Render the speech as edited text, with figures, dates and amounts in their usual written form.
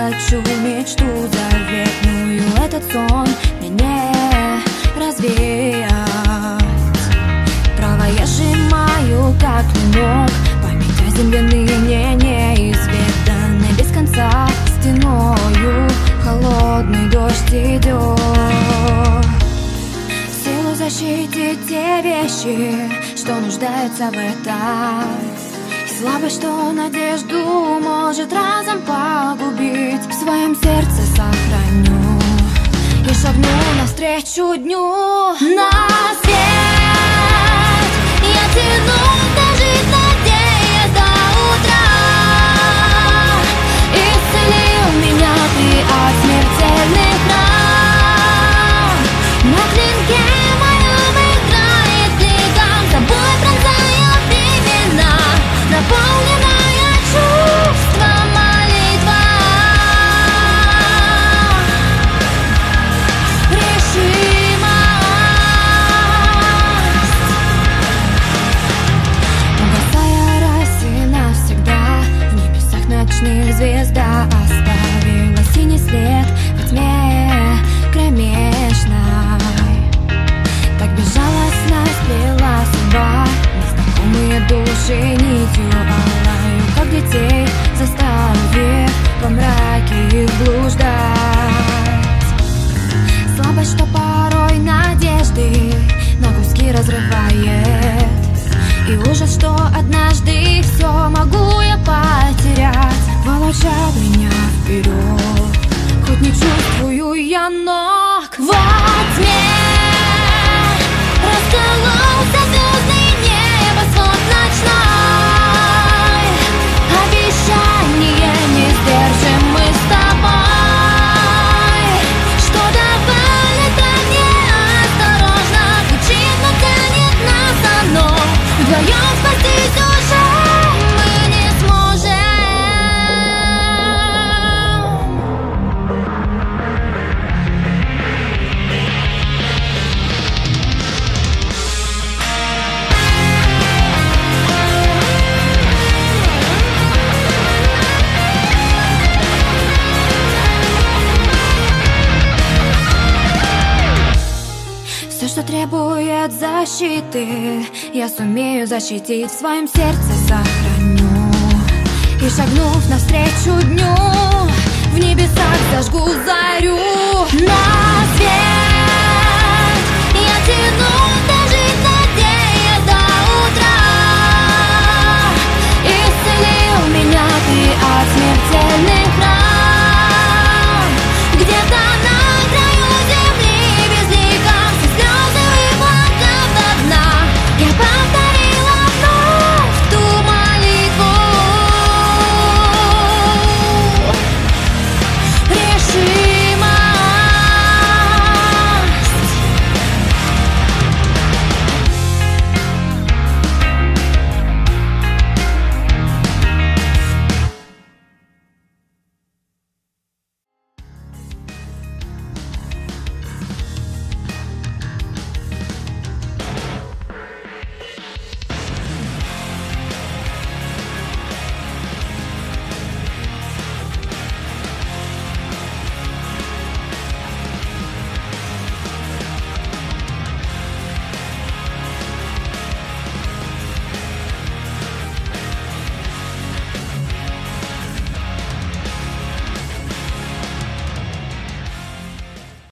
хочу мечту заветную, этот сон мне не развеять. Право я сжимаю, как клинок, память о земле ныне неизведанной. Без конца стеною холодный дождь идет. Силу защитить те вещи, что нуждаются в этом. Слабость, что надежду может разом погубить. В своем сердце сохраню и шагну навстречу дню. На свет я тяну, дожить, надеясь до утра. Исцелил меня ты от смертельных ран. На клинке моем играет кликом, тобой пронзает времена, наполненная чувства молитва. Решимость. Угасая росе навсегда, в небесах ночных звезда оставила синий след во тьме кромешной. Так безжалостно сплела судьба незнакомые души нитью алаю, как детей заставив во мраке их блуждать. Слабость, что порой надежды на куски разрывает, и ужас, что однажды все могу я потерять, волочат меня вперед, хоть не чувствую я ног. Во тьме раскололся звездный небосвод ночной. Обещание не сдержим мы с тобой, что давали так неосторожно. Звучит, но тянет нас одно. Вдвоем спастись уже мы не сможем. Все, что требует защиты, я сумею защитить, в своем сердце сохраню. И шагнув навстречу дню, в небесах зажгу зарю. На свет я тяну.